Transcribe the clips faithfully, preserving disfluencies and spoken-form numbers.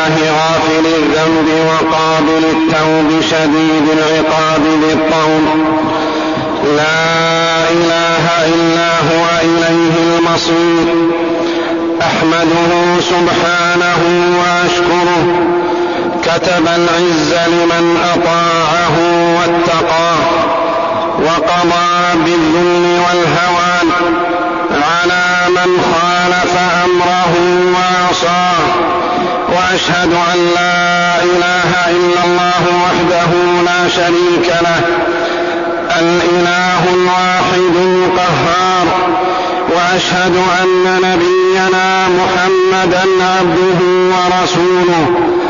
الله غافل الذنب وقابل التوب شديد العقاب ذي الطول، لا إله إلا هو إليه المصير. أحمده سبحانه وأشكره، كتب العز لمن أطاعه واتقاه، وقضى بالذل والهوان على من خالف أمره وعصاه. وأشهد أن لا إله إلا الله وحده لا شريك له، الإله الواحد القهار. وأشهد أن نبينا محمدا عبده ورسوله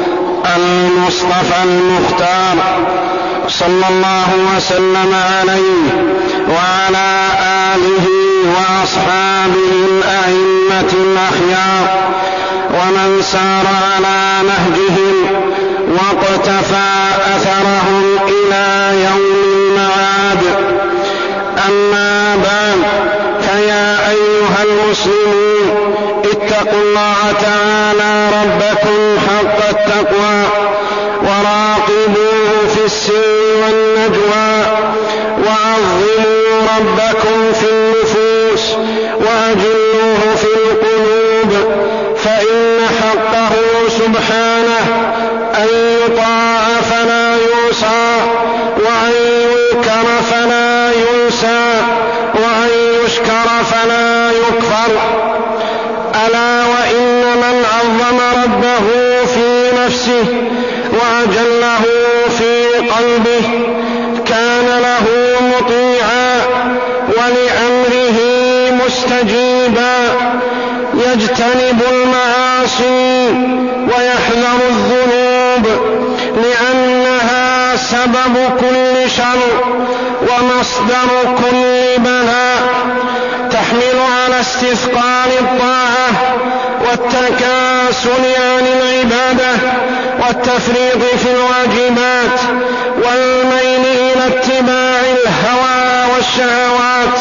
المصطفى المختار، صلى الله وسلم عليه وعلى آله وأصحابه الأئمة الأخيار، ومن سار على نهجهم واقتفى أثرهم إلى يوم المعاد. أما بعد، فيا أيها المسلمون، اتقوا الله تعالى ربكم حق التقوى، وراقبوه في السر والنجوى، وعظموا ربكم في النفوس، وأجلوه في القلوب، فإن حقه سبحانه أن يطاع فلا يعصى، وأن ينكر فلا ينسى، وأن يشكر فلا يكفر. ألا وإن من عظم ربه في نفسه وأجله في قلبه كان له مطيعا ولأمره مستجيبا، يجتنب المعاصي ويحذر الذنوب، لأنها سبب كل شر ومصدر كل بلاء، تحمل على استثقال الطاعة والتكاسل عن العبادة والتفريط في الواجبات والميل إلى اتباع الهوى والشهوات،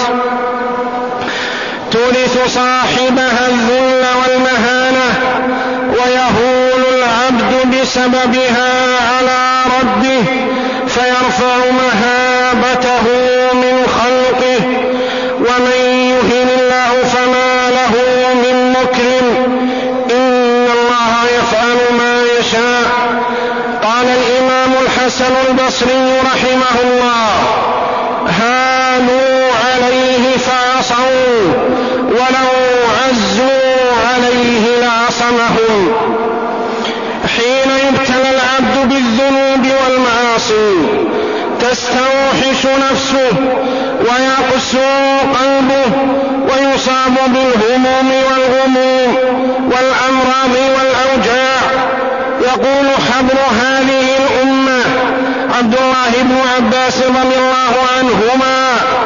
تورث صاحبها الذل والمهانة، ويهول العبد بسببها على ربه فيرفع مهابته من خلقه. ومن يهن الله فما له من مكرم، إن الله يفعل ما يشاء. قال الإمام الحسن البصري رحمه الله: هانوا عليه فعصوا، ولو عزوا عليه لعصمهم. حين يبتلى العبد بالذنوب والمعاصي تستوحش نفسه ويقسو قلبه ويصاب بالهموم والغموم والأمراض والأوجاع. يقول حبر هذه الأمة عبد الله بن عباس رضي الله عنهما: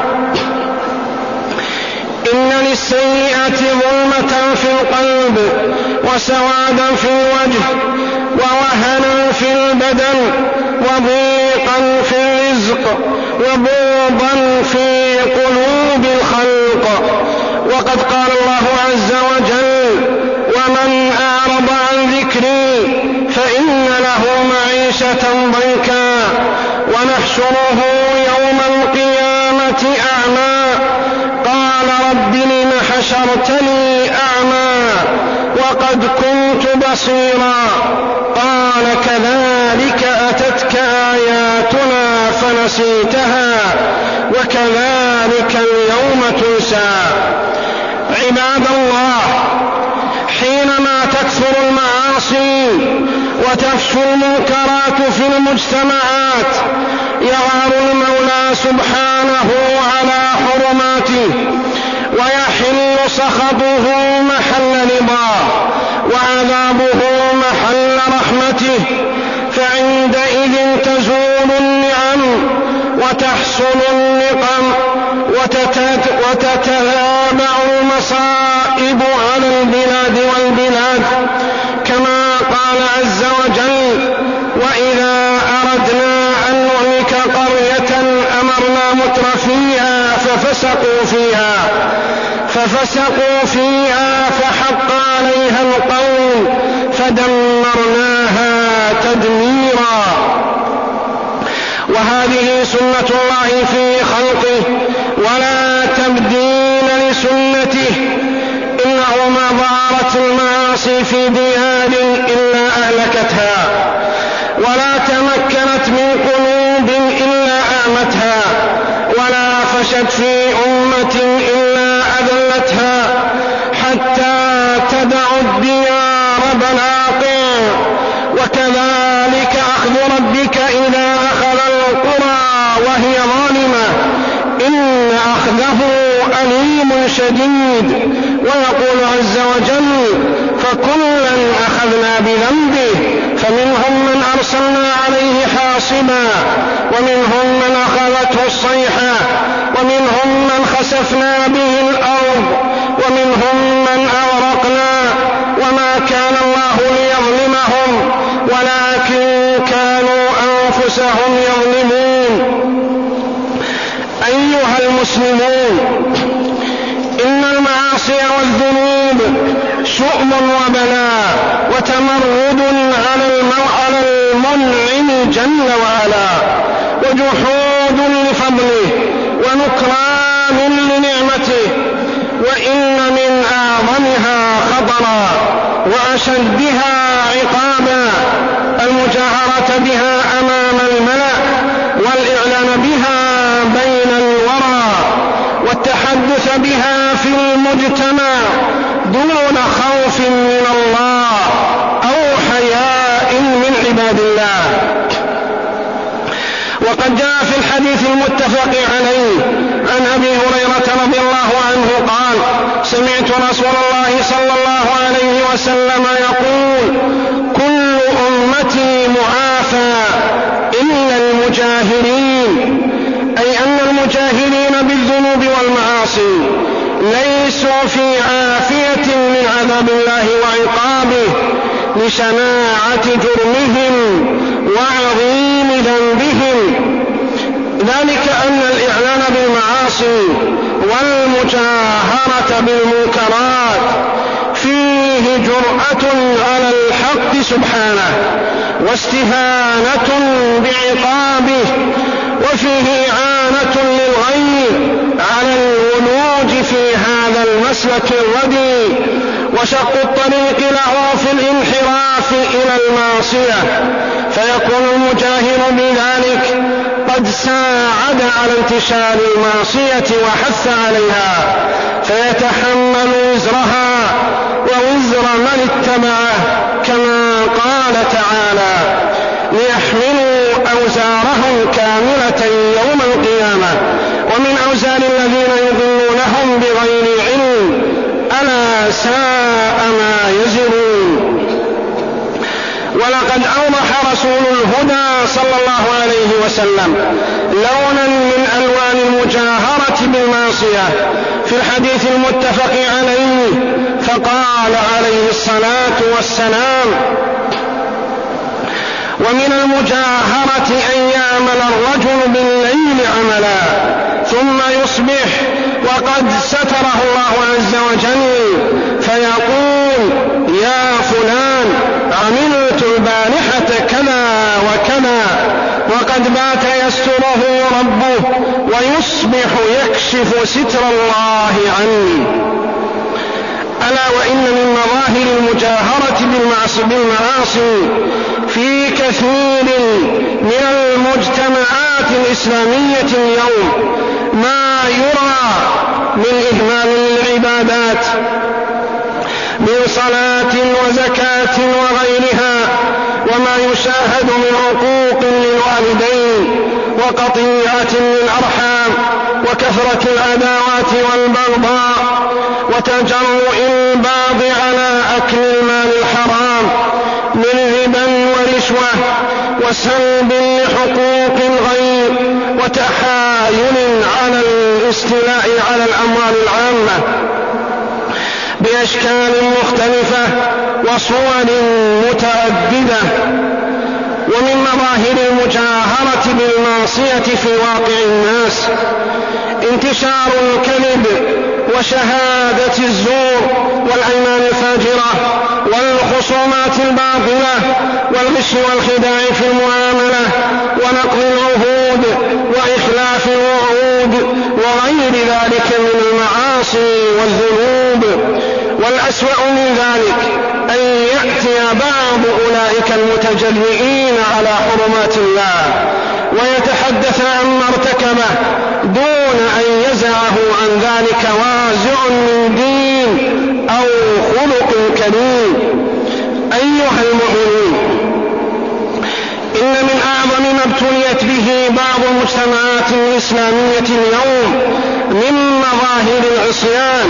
إن للسيئة ظلمة في القلب، وسوادا في الوجه، ووهنا في البدن، وضيقا في الرزق، وبغضا في قلوب الخلق. وقد قال الله عز وجل: ومن أعرض عن ذكري فإن له معيشة ضنكا، ونحشره يوم القيامة أعمى. قال: رب لم حشرتني أعمى وقد كنت بصيرا. قال: كذلك أتتك آياتنا فنسيتها وكذلك اليوم تنسى. عباد الله، حينما تكثر المعاصي وتفشو المنكرات في المجتمعات يغار المولى سبحانه على حرماته، ويحل سخطه محل رضاه، وعذابه محل رحمته. فعندئذ تزول النعم وتحصل النقم وتتتابع المصائب على البلاد والبلاد، كما قال عز وجل: وإذا أردنا أن نهلك قرية أمرنا مترفيها ففسقوا فيها ففسقوا فيها فحق عليها القول فدمرناها ظهرت المعاصي في ديار إلا أهلكتها، ولا تمكنت من قلوب إلا آمتها، ولا فشت في أمة إلا أذلتها، حتى تدع الديار بلاقا. وكذلك أخذ ربك إذا أخذ القرى وهي ظالمة، إن أخذه أليم شديد. ويقول عز وجل: فكلا أخذنا بذنبه، فمنهم من أرسلنا عليه حاصبا، ومنهم من أخذته الصيحة، ومنهم من خسفنا به الأرض، ومنهم من أغرقنا. وما كان الله ليظلمهم ولكن كانوا أنفسهم يظلمون. أيها المسلمون، إن المعاصي والذنوب شؤم وبلاء وتمرد على المنعم جل وعلا، وجحود لفضله، ونكران لنعمته. وإن من أعظمها خطرا وأشدها عقابا المجاهرة بها أمام الملأ، والإعلان بها بين الورى، والتحدث بها في المجتمع دون خوف من الله أو حياء من عباد الله. وقد جاء في الحديث المتفق عليه عن أبي هريرة رضي الله عنه قال: سمعت رسول الله صلى الله عليه وسلم يقول: كل أمتي معافى إلا المجاهرين، أي أن المجاهرين بالذنوب والمعاصي ليسوا في عافية من عذاب الله وعقابه لشناعة جرمهم وعظيم ذنبهم. ذلك أن الإعلان بالمعاصي والمجاهرة بالمنكرات فيه جرأة على الحق سبحانه، واستهانة بعقابه، وفيه إعانة للغير على الولوج في هذا المسلك الردي، وشق الطريق له في الانحراف إلى المعصية، فيكون المجاهر بذلك قد ساعد على انتشار المعصية وحث عليها، فيتحمل وزرها ووزر من اتبعه، كما قال تعالى: ليحملوا أوزارهم كاملة يوم القيامة ومن أوزار الذين يضلونهم بغير علم ألا ساء ما يزرون. ولقد أوضح رسول الهدى صلى الله عليه وسلم لونا من ألوان المجاهرة بالمعصية في الحديث المتفق عليه، فقال عليه الصلاة والسلام: ومن المجاهرة أن يعمل الرجل بالليل عملا ثم يصبح وقد ستره الله عز وجل، فيقول: يا فلان، عملت البارحة كذا وكذا، وقد بات يستره ربه، ويصبح يكشف ستر الله عني. ألا وإن من مظاهر المجاهرة بالمعاصي في كثير من المجتمعات الإسلامية اليوم ما يرى من إهمال للعبادات من صلاة وزكاة وغيرها، وما يشاهد من عقوق للوالدين وقطيعة للأرحام وكثرة العداوات والبغضاء وتجرؤ البعض على أكل المال الحرام من ربا ورشوة وسلب لحقوق الغير وتحايل على الاستيلاء على الأموال العامة بأشكال مختلفة وصور متعددة. ومن مظاهر المجاهرة بالمعصية في واقع الناس انتشار الكذب وشهادة الزور والأيمان الفاجرة والخصومات الباطلة والغش والخداع في المعاملة ونقض العهود وإخلاف الوعود وغير ذلك من المعاصي والذنوب. والأسوأ ذلك أن يأتي بعض أولئك المتجرئين على حرمات الله ويتحدث عما ارتكبه دون أن يزعه عن ذلك وازع من دين أو خلق كريم. أيها المؤمنون، إن من أعظم ما ابتليت به بعض المجتمعات الإسلامية اليوم من مظاهر العصيان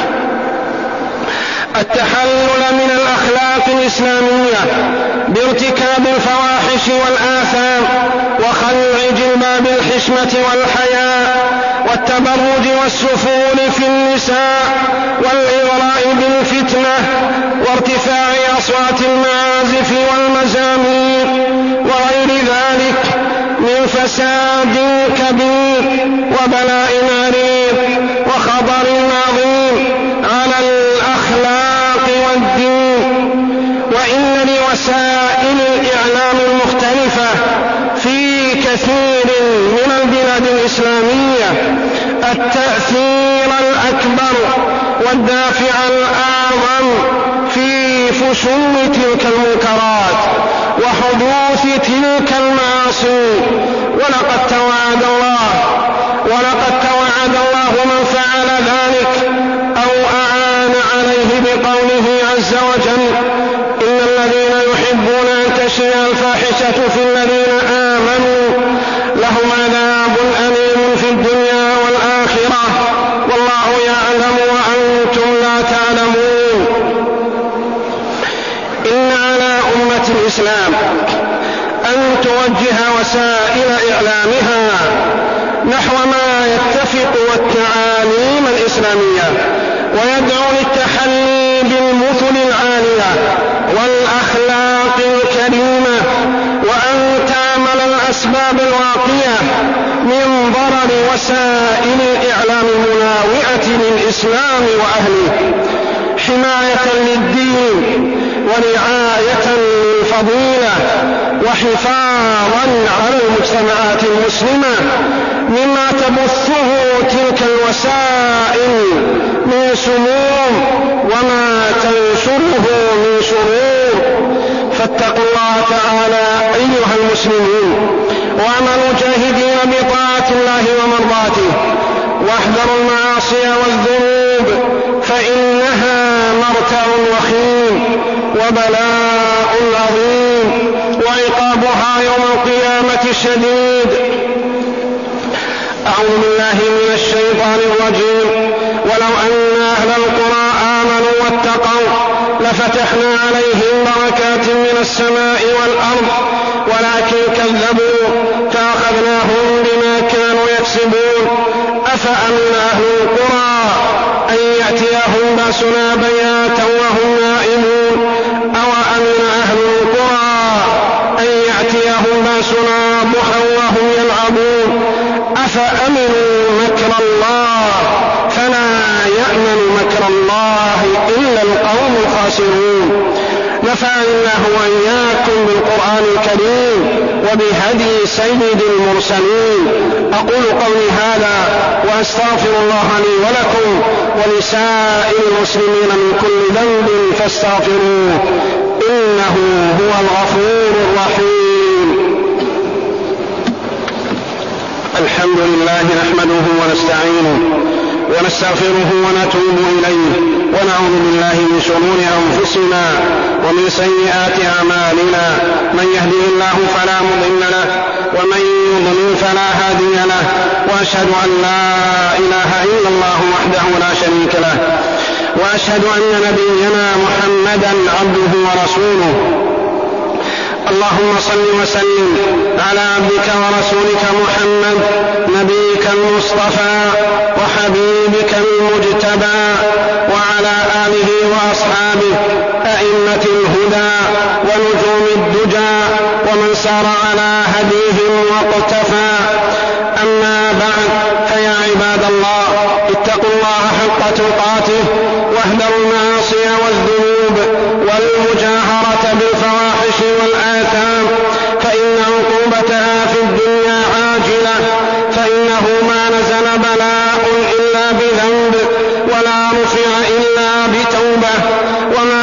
التحلل من الأخلاق الإسلامية بارتكاب الفواحش والآثام وخلع جلباب الحشمة والحياء والتبرج والسفول في النساء والإغراء بالفتنة وارتفاع أصوات المعازف والمزامير وغير ذلك من فساد كبير وبلاء عريض وخطر عظيم على الأخلاق والدين. وإن لوسائل الإعلام المختلفة في كثير من البلاد الإسلامية التأثير الأكبر والدافع الأعظم في فشو تلك المنكرات وحدوث تلك المعاصي. ولقد توعد الله ولقد توعد الله من فعل ذلك أو أعان عليه بقوله عز وجل: إن الذين يحبون أن تشيع الفاحشة في الذين آمنوا لهم عذاب أليم في الدنيا والآخرة والله يعلم وأنتم لا تعلمون. إن على أمة الإسلام أن توجه وسائل إعلامها نحو ما يتفق والتعاليم الإسلامية ويدعو للتحلي بالمثل العالية والأخلاق الكريمة وأن تعمل الأسباب الواقية من ضرر وسائل الإعلام المناوئة للإسلام وأهله حماية للدين ورعاية للفضيلة وحفاظا على المجتمعات المسلمة مما تبثه تلك الوسائل من سموم وما تنشره من شرور. فاتقوا الله تعالى أيها المسلمين واعملوا جاهدين بطاعة الله ومرضاته واحذروا المعاصي والذنوب فإنها مرتع وخيم وبلاء عظيم وعقابها يوم القيامة شديد. أعوذ بالله من الشيطان الرجيم. ولو أن أهل القرى آمنوا واتقوا لفتحنا عليهم بركات من السماء والأرض ولكن كذبوا فأخذناهم بما كانوا يكسبون. أفأمن أهل القرى أن يأتيهم بأسنا بياتا وهم نائمون أوأمن أهل القرى أن يأتيهم بأسنا ضحى وهم يلعبون أفأمنوا مكر الله فلا يأمن مكر الله إلا القوم الخاسرون. نفعني الله وإياكم بالقرآن الكريم وبهدي سيد المرسلين. أقول قولي هذا وأستغفر الله لي ولكم ولسائر المسلمين من كل ذنب فاستغفروه إنه هو الغفور الرحيم. الحمد لله نحمده ونستعينه ونستغفره ونتوب إليه ونعوذ بالله من شرور أنفسنا ومن سيئات أعمالنا من يهده الله فلا مضل له ومن يضلل فلا هادي له وأشهد أن لا إله إلا الله وحده لا شريك له وأشهد أن نبينا محمدا عبده ورسوله. اللهم صل وسلم على عبدك ورسولك محمد نبيك المصطفى وحبيبك المجتبى وعلى آله وأصحابه أئمة الهدى ونجوم الدجى ومن سار على هديهم واقتفى. أما بعد فيا عباد الله اتقوا الله حق تقاته واهذروا المعاصي والذنوب والمجاهرة بالفواحش والآثام فإن عقوبتها في الدنيا عاجلة فإنه ما نزل بلاء إلا بذنب ولا رفع إلا بتوبة وما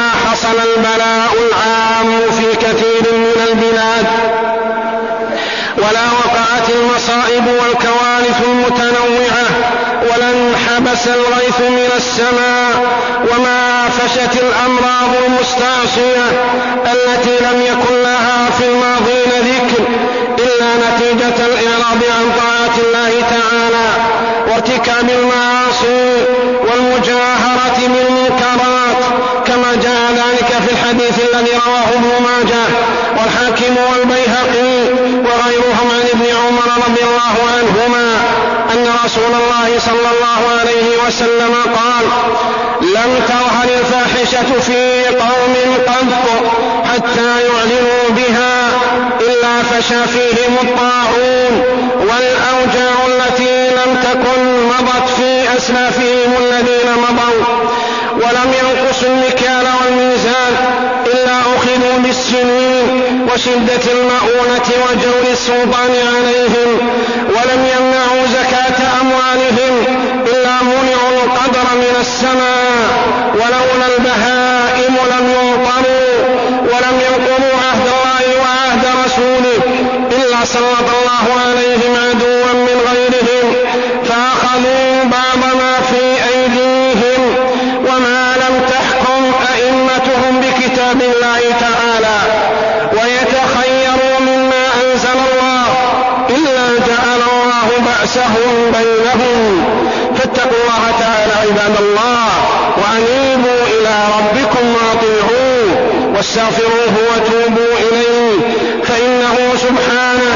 متنوعة ولن حبس الغيث من السماء وما فشت الأمراض المستعصية التي لم يكن لها في الماضين ذكر إلا نتيجة الإعراض عن طاعة الله تعالى وارتكاب المعاصي والمجاهرة بالمنكرات كما جاء ذلك في الحديث الذي رواه ابن ماجه والحاكم والبيهقي وغيرهم عن ابن عمر رضي الله عنهما أن رسول الله صلى الله عليه وسلم قال: لم تظهر الفاحشة في قوم قط حتى يعلنوا بها إلا فشى فيهم الطاعون والأوجاع التي لم تكن مضت في أسلافهم الذين مضوا، ولم ينقصوا المكيال والميزان إلا أخذوا بالسنين وشدة المؤونة وجور السلطان عليهم، ولم يمنعوا زكاة أموالهم إلا منعوا القدر من السماء، ولولا البهائم لم يمطروا، ولم ينقضوا عهد الله وعهد رسوله إلا سلط الله عليهم عدوا من غيرهم فأخذوا بعض ما في أيديهم، وما لم تحكم أئمتهم بكتاب الله تعالى ويتخيروا مما أنزل الله إلا جعل الله بأسهم بينهم. فاتقوا الله تعالى عباد الله وأنيبوا إلى ربكم وأطيعوه واستغفروه وتوبوا إليه، فإنه سبحانه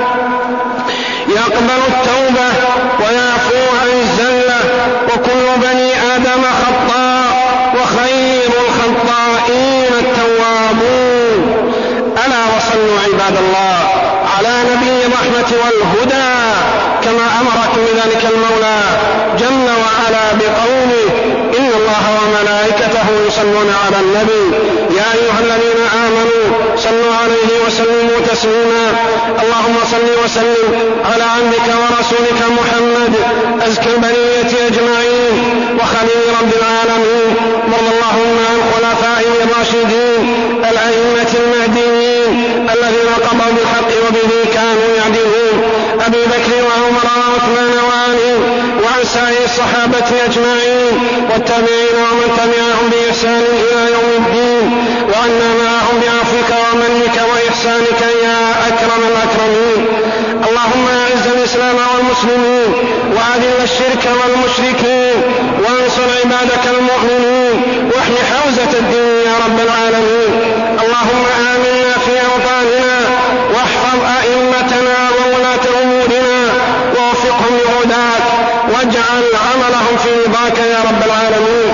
يقبل التوبة ويعفو عن الزلة، وكل بني آدم خطاء وخير الخطائين التوابون. ألا وصلوا عباد الله على نبي الرحمة والهدى كما أمركم بذلك المولى جل وعلا بقوله: إن الله وملائكته يصلون على النبي يا أيها الذين آمنوا صلوا عليه وسلموا تسليما. اللهم صل وسلم على عبدك ورسولك محمد أزكى البرية أجمعين وخليل رب العالمين. وارض اللهم عن خلفائه الراشدين الأئمة المهديين الذين قضوا بالحق وبه كانوا يعدلون، أبي بكر وعمر وعثمان وعلي وعن سائر الصحابة أجمعين والتابعين ومن تبعهم بإحسان إلى يوم الدين، وعنا معهم بعفوك ومنك وإحسانك يا أكرم الأكرمين. اللهم أعز الإسلام والمسلمين وأذل الشرك والمشركين وانصر عبادك المؤمنين واحم حوزة الدين يا رب العالمين. اللهم آمنا في أوطاننا واحفظ أئمتنا وولاة أمورنا ووفقهم لهداك واجعل عملهم في رضاك يا رب العالمين.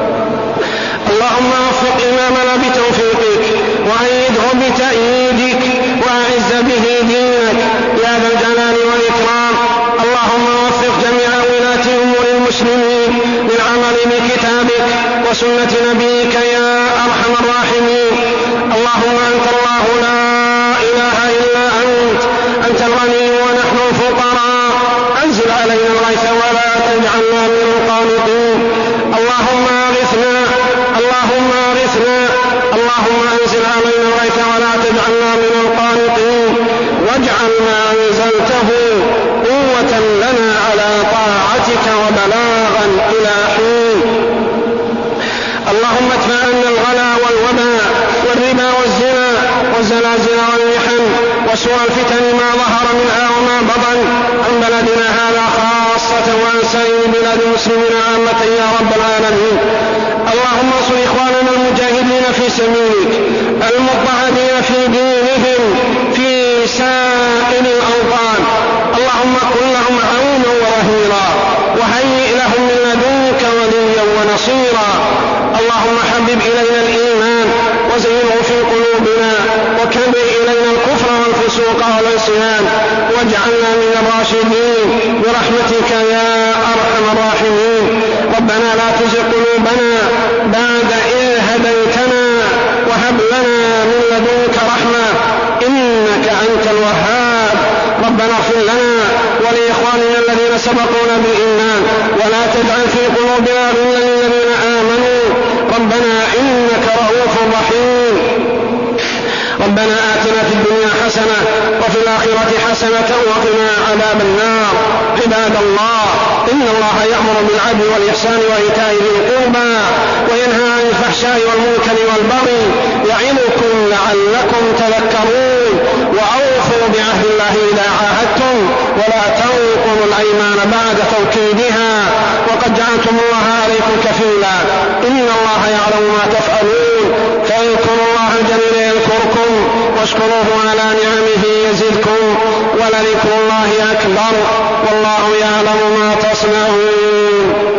اللهم وفق إمامنا بتوفيقك وأيده بتأييدك وأعز به دينك يا ذا الجلال والإكرام. اللهم وفق جميع ولاة أمور المسلمين للعمل بكتابك وسنة نبيك يا أرحم الراحمين. اللهم أنت الله لا إله إلا أنت، أنت الغني ونحن الفقراء، أنزل علينا الغيث ولا تجعلنا من القانطين. اللهم أغثنا اللهم أغثنا اللهم أنزل علينا الغيث ولا تجعلنا من القانطين، واجعل ما أنزلته قوة لنا على طاعتك وبلاغا إلى حين. اللهم ادفع عنا الغلا والوباء والربا والزنا والزلازل والمحن وسوء الفتن ما ظهر منها وما بطن عن بلدنا هذا خاصة وعن سائر بلاد المسلمين عامة يا رب العالمين. اللهم انصر إخواننا المجاهدين في سبيلك المضطهدين في دينهم في سائر الأوطان. اللهم كن لهم عونا وظهيرا وهيئ لهم من لدنك وليا ونصيرا. اللهم حبب إلينا الإيمان وزينه في قلوبنا وكره إلينا الكفر والفسوق والعصيان واجعلنا من الراشدين برحمتك يا أرحم الراحمين. ربنا لا تزغ قلوبنا بعد إذ هديتنا وهب لنا من لدنك رحمة إنك أنت الوهاب. ربنا اغفر لنا ولإخواننا الذين سبقونا بالإيمان ولا تجعل في قلوبنا غلا للذين آمنوا ربنا إنك رؤوف رحيم. ربنا آتنا في الدنيا حسنة وفي الآخرة حسنة وقنا عذاب النار. عباد الله إن الله يأمر بالعدل والإحسان وإيتاء ذي القربى وينهى عن الفحشاء والمنكر والبغي يعظكم لعلكم تذكرون وأوفوا بعهد الله إذا عاهدتم ولا تنقضوا الأيمان بعد توكيدها وقد جعلتم الله عليكم كفيلا إن الله يعلم ما تفعلون فاذكروا الله الجليل يذكركم واشكروه على نعمه يزدكم ولذكر الله أكبر والله يعلم ما تصنعون.